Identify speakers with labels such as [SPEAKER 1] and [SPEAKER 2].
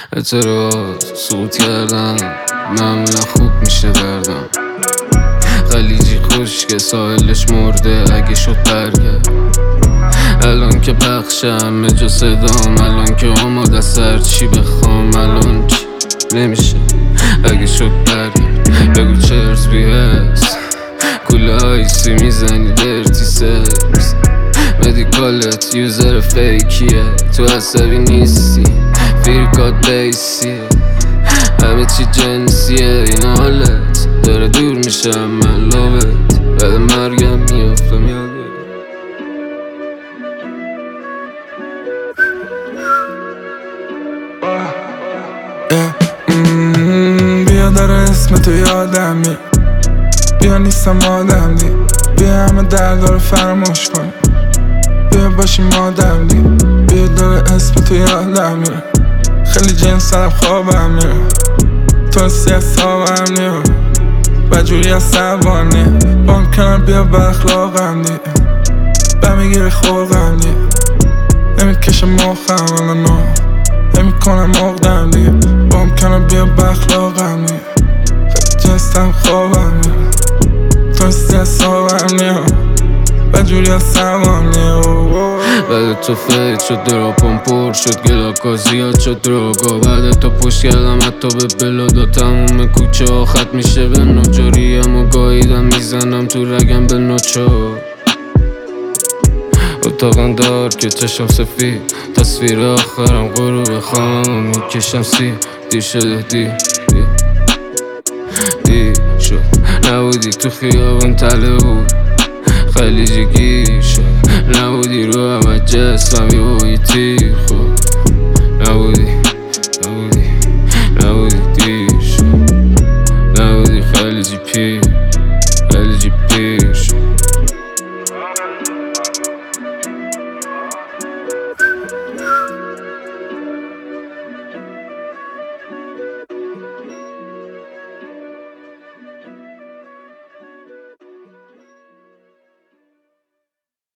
[SPEAKER 1] اعتراض سقوط کردم معمولا خوب میشه دردم. خلیجی خشک ساحلش مرده اگه شد برگرد. الان که پخشم جا صدام، الان که آماده سر چی بخوام، الان چی نمیشه اگه شد برگرد. بگو چرت بیهست کوله آیسی میزنی درتی سرس. مدیکالت یوزر فیکیه، تو عصبی نیستی فیرکات بیسیه، همه چی جنسیه. این حالت داره دور میشم من لابت، بعد مرگم میافتم یادت.
[SPEAKER 2] بیا داره اسم تو یادم میره، بیا نیستم آدم دی، بیا همه درد رو فراموش کنی، بیا باشیم آدم دی. بیا داره اسم تو یادم میره، خیلی جنس دارم خوابم میره، تو سیاستابم میره و جوری از سوانیه. بام کنم بیا با اخلاقم دی، بمیگیری خلقم دی، نمیکشه مخم الانو، نمیکنم مقدم دیگه. بام کنم بیا با اخلاقم دی، خیلی جنس دارم خوابم میره، تو سیاستابم میره و جوری از سوانیه.
[SPEAKER 1] بعد تو فیت شد دراپم پر شد، گلاکا زیاد شد دراگا. بعد تو پشت کردم حتی به بلادا، تموم کوچه ها خط میشه به نجاریم و گاهیدم میزنم تو رگم به نوچا. اتاقم دار که چشم سفید، تصویر آخرم غروب خواهم میکشم سی. دیر شده دیر شد نبودی تو خیابون تله بود، خلیجی گیر شد نبودی رو همه جسمم یه تیر خود نبودی.